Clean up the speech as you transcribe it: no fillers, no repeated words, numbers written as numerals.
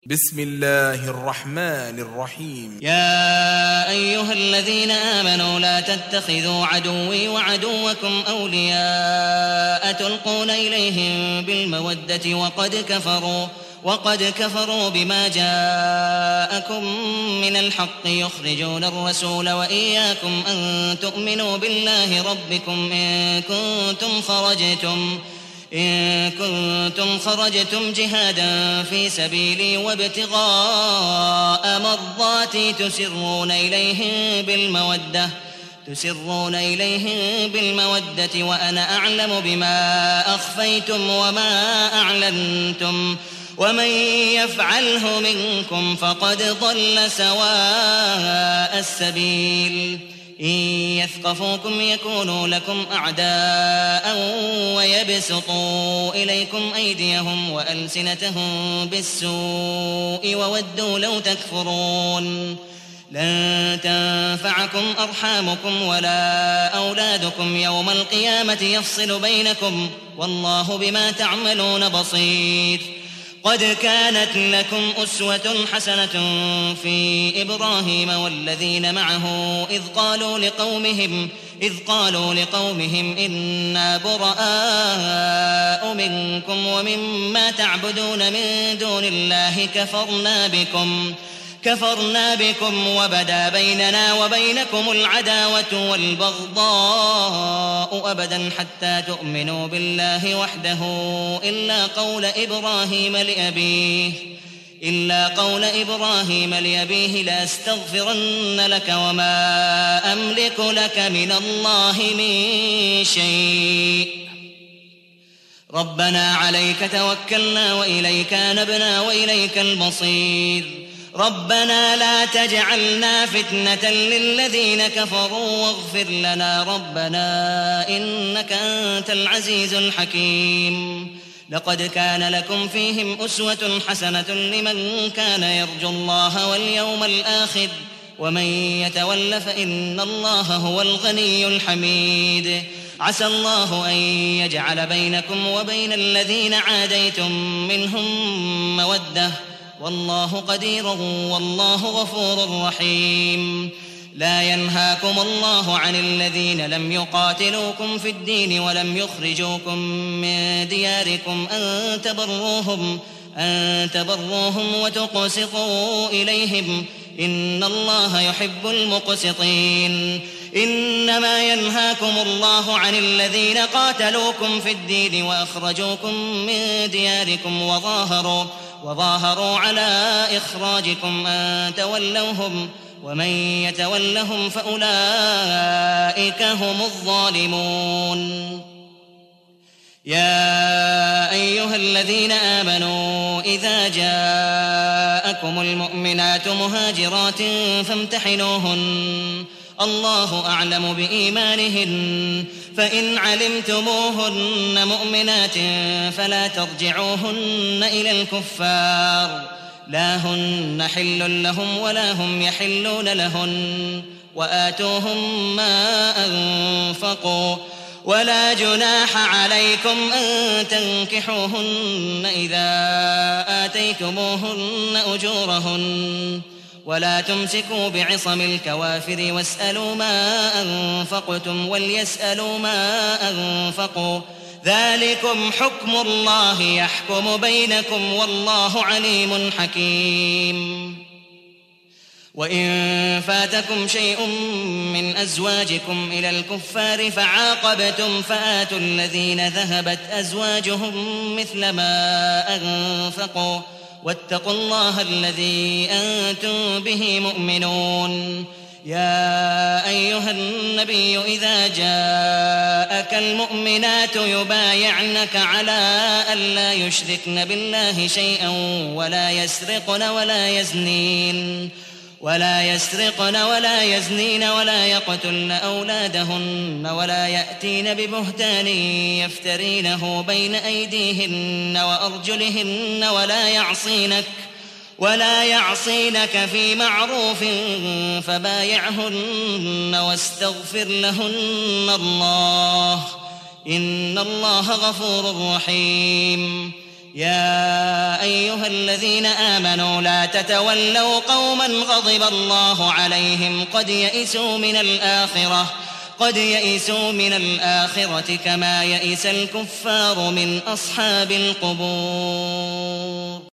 بسم الله الرحمن الرحيم. يا أيها الذين آمنوا لا تتخذوا عدوي وعدوكم أولياء تلقون إليهم بالمودة وقد كفروا بما جاءكم من الحق يخرجون الرسول وإياكم أن تؤمنوا بالله ربكم إن كنتم خرجتم جهادا في سبيلي وابتغاء مرضاتي تسرون إليهم بالمودة وأنا أعلم بما أخفيتم وما أعلنتم ومن يفعله منكم فقد ضل سواء السبيل إن يثقفوكم يكونوا لكم أعداء ويبسطوا إليكم أيديهم وألسنتهم بالسوء وودوا لو تكفرون لن تنفعكم أرحامكم ولا أولادكم يوم القيامة يفصل بينكم والله بما تعملون بصير. قد كانت لكم أسوة حسنة في إبراهيم والذين معه إذ قالوا لقومهم إنا براء منكم ومما تعبدون من دون الله كفرنا بكم وبدا بيننا وبينكم العداوة والبغضاء أبدا حتى تؤمنوا بالله وحده إلا قول إبراهيم لأبيه لأستغفرن لك وما أملك لك من الله من شيء ربنا عليك توكلنا وإليك أنبنا وإليك المصير. ربنا لا تجعلنا فتنة للذين كفروا واغفر لنا ربنا إنك أنت العزيز الحكيم. لقد كان لكم فيهم أسوة حسنة لمن كان يرجو الله واليوم الآخر ومن يتول فإن الله هو الغني الحميد. عسى الله أن يجعل بينكم وبين الذين عاديتم منهم مودة والله قدير والله غفور رحيم. لا ينهاكم الله عن الذين لم يقاتلوكم في الدين ولم يخرجوكم من دياركم أن تبروهم وتقسطوا إليهم إن الله يحب المقسطين. إنما ينهاكم الله عن الذين قاتلوكم في الدين وأخرجوكم من دياركم وظاهروا على إخراجكم أن تولوهم ومن يتولهم فأولئك هم الظالمون. يا أيها الذين آمنوا إذا جاءكم المؤمنات مهاجرات فامتحنوهن الله أعلم بإيمانهن فإن علمتموهن مؤمنات فلا ترجعوهن إلى الكفار لا هن حل لهم ولا هم يحلون لهن وآتوهم ما أنفقوا ولا جناح عليكم أن تنكحوهن إذا آتيتموهن أجورهن ولا تمسكوا بعصم الكوافر واسألوا ما أنفقتم وليسألوا ما أنفقوا ذلكم حكم الله يحكم بينكم والله عليم حكيم. وإن فاتكم شيء من أزواجكم إلى الكفار فعاقبتم فآتوا الذين ذهبت أزواجهم مثل ما أنفقوا واتقوا الله الذي أنتم به مؤمنون. يا أيها النبي إذا جاءك المؤمنات يبايعنك على ألا يشركن بالله شيئا ولا يسرقن ولا يزنين ولا يقتلن أولادهن ولا يأتين ببهتان يفترينه بين أيديهن وأرجلهن ولا يعصينك في معروف فبايعهن واستغفر لهن الله إن الله غفور رحيم. يا أيها الذين آمنوا لا تتولوا قوما غضب الله عليهم قد يئسوا من الآخرة كما يئس الكفار من أصحاب القبور.